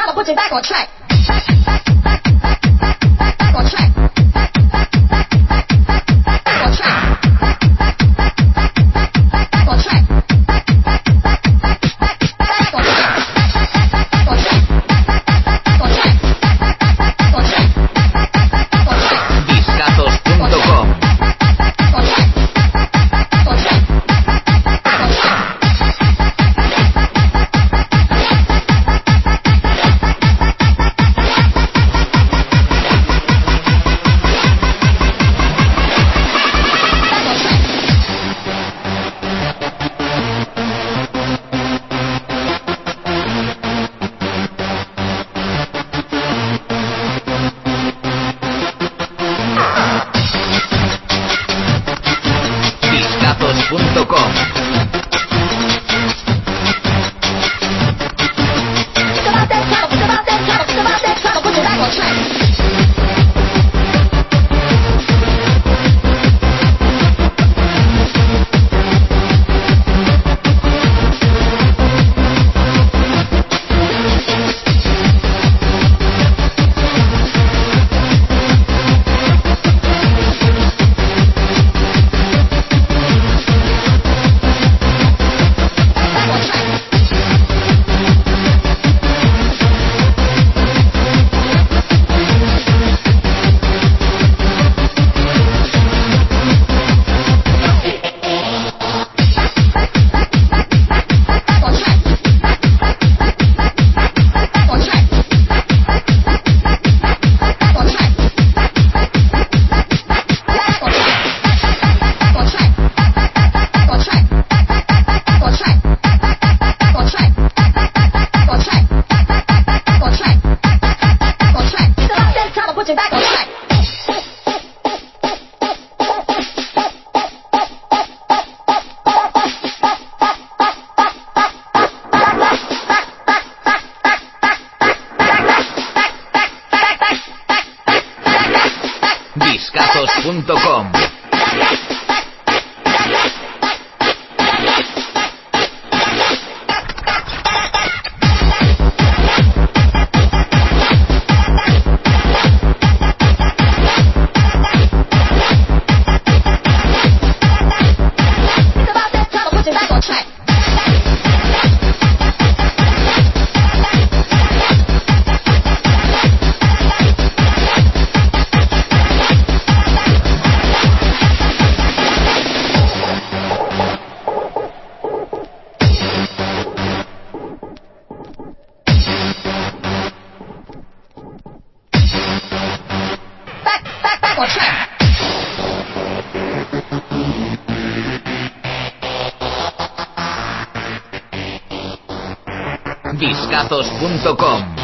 I'ma put you back on track. Back on track. Back on track. Back on track. Back on track. On track. On track. On track. On track. Discazos.com. On track. On track. On track. Discazos.com. Think about that trouble, think about that trouble, think about that trouble, put you back on track. Back on track. Back on track. Back on track. Back on track. Back on track. Back on track. Back on track. Back on track. Back on track. Back on track. Back on track. Back on track. Think about that time, I'll put you back on track. Discazos.com. Think about that time, I'll put you back on track. Back on track. Discazos.com.